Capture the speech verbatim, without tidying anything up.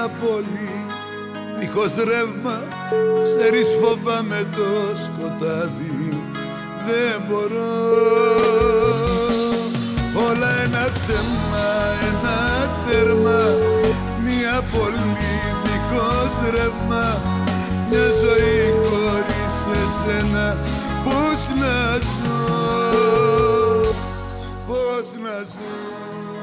πόλη δίχως ρεύμα, ξέρεις φοβάμαι το σκοτάδι. Δεν μπορώ, όλα ένα ψέμα, ένα τέρμα. Μια πόλη δίχως ρεύμα, μια ζωή χωρίς εσένα. Πώς να ζω, πώς να ζω.